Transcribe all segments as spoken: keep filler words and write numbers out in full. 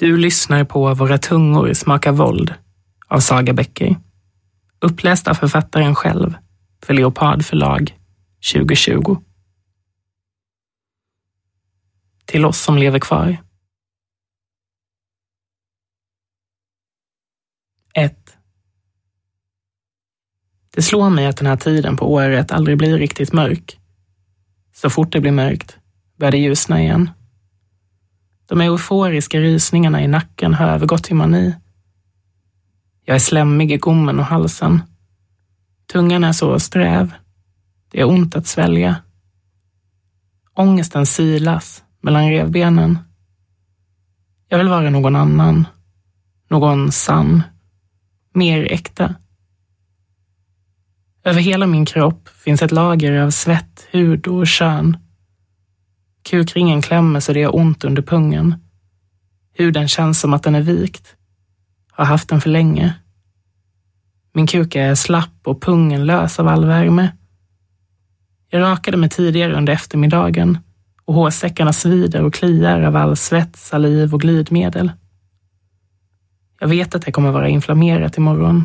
Du lyssnar på Våra tungor smakar våld av Saga Becker. Uppläst av författaren själv för Leopard förlag tjugo tjugo. Till oss som lever kvar. ett. Det slår mig att den här tiden på året aldrig blir riktigt mörk. Så fort det blir mörkt börjar det ljusna igen. De euforiska rysningarna i nacken har övergått till mani. Jag är slemmig i gommen och halsen. Tungan är så sträv. Det är ont att svälja. Ångesten silas mellan revbenen. Jag vill vara någon annan. Någon sann. Mer äkta. Över hela min kropp finns ett lager av svett, hud och kön. Kukringen klämmer så det gör ont under pungen. Huden känns som att den är vikt. Har haft den för länge. Min kuk är slapp och pungen lös av all värme. Jag rakade mig tidigare under eftermiddagen och hårsäckarna svider och kliar av all svett, saliv och glidmedel. Jag vet att det kommer vara inflammerat imorgon.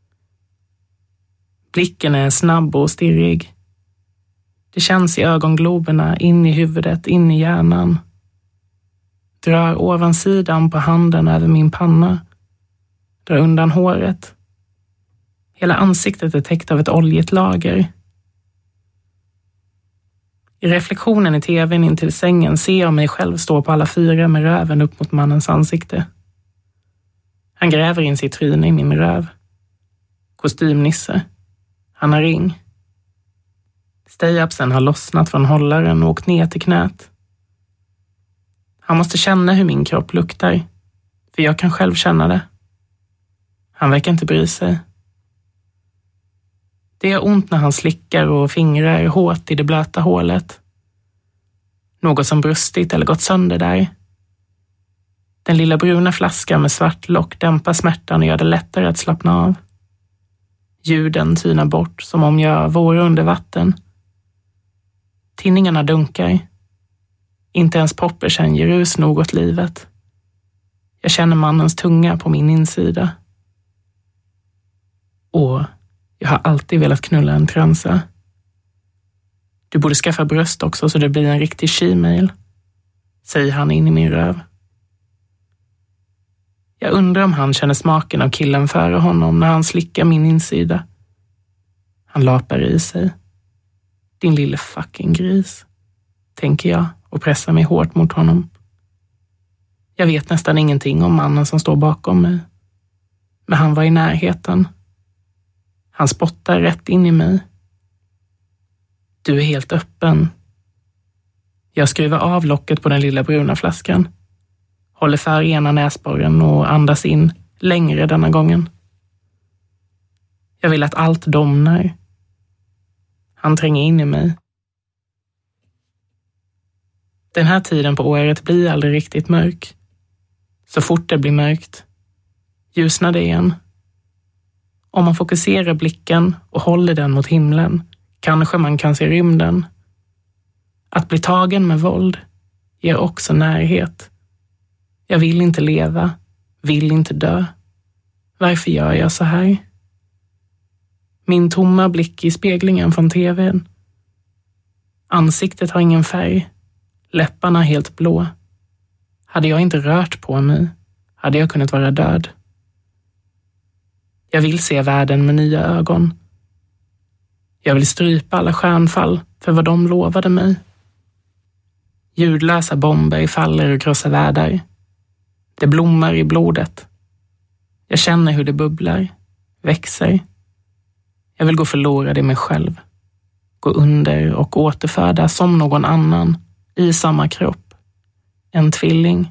Blicken är snabb och stirrig. Det känns i ögongloberna, in i huvudet, in i hjärnan. Drar ovansidan på handen över min panna. Drar undan håret. Hela ansiktet är täckt av ett oljigt lager. I reflektionen i tvn in till sängen ser jag mig själv stå på alla fyra med röven upp mot mannens ansikte. Han gräver in sitt tryne i min röv. Kostymnisse. Han har ring. Stay-upsen har lossnat från hållaren och åkt ner till knät. Han måste känna hur min kropp luktar, för jag kan själv känna det. Han verkar inte bry sig. Det är ont när han slickar och fingrar hårt i det blöta hålet. Något som brustit eller gått sönder där. Den lilla bruna flaskan med svart lock dämpar smärtan och gör det lättare att slappna av. Ljuden tynar bort som om jag vore under vatten. Tinningarna dunkar. Inte ens poppersen ger rus nog åt livet. Jag känner mannens tunga på min insida. Och jag har alltid velat knulla en transa. Du borde skaffa bröst också så det blir en riktig she-mail, säger han in i min röv. Jag undrar om han känner smaken av killen före honom när han slickar min insida. Han lapar i sig. Din lille fucking gris, tänker jag och pressar mig hårt mot honom. Jag vet nästan ingenting om mannen som står bakom mig. Men han var i närheten. Han spottar rätt in i mig. Du är helt öppen. Jag skruvar av locket på den lilla bruna flaskan. Håller för ena näsborren och andas in längre denna gången. Jag vill att allt domnar. Han tränger in i mig. Den här tiden på året blir aldrig riktigt mörk. Så fort det blir mörkt ljusnar det igen. Om man fokuserar blicken och håller den mot himlen kanske man kan se rymden. Att bli tagen med våld ger också närhet. Jag vill inte leva, vill inte dö. Varför gör jag så här? Min tomma blick i speglingen från tvn. Ansiktet har ingen färg. Läpparna helt blå. Hade jag inte rört på mig hade jag kunnat vara död. Jag vill se världen med nya ögon. Jag vill strypa alla stjärnfall för vad de lovade mig. Ljudlösa bomber faller och krossar världar. Det blommar i blodet. Jag känner hur det bubblar, växer. Jag vill gå förlorad i mig själv. Gå under och återföda som någon annan i samma kropp. En tvilling.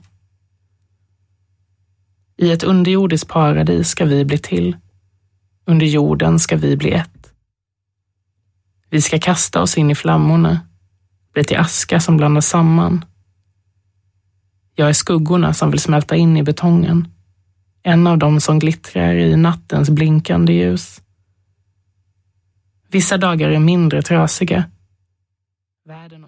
I ett underjordiskt paradis ska vi bli till. Under jorden ska vi bli ett. Vi ska kasta oss in i flammorna. Bli till aska som blandas samman. Jag är skuggorna som vill smälta in i betongen. En av dem som glittrar i nattens blinkande ljus. Vissa dagar är mindre trasiga. Världen